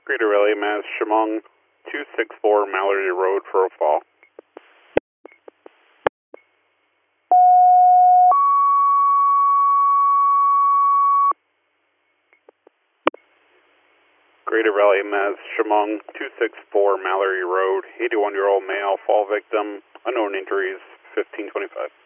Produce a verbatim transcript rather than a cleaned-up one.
Greater Raleigh, Mass. Chemung, two six four Mallory Road for a fall. Greater Raleigh, Mass. Chemung, two six four Mallory Road, eighty-one-year-old male, fall victim, unknown injuries, fifteen twenty-five.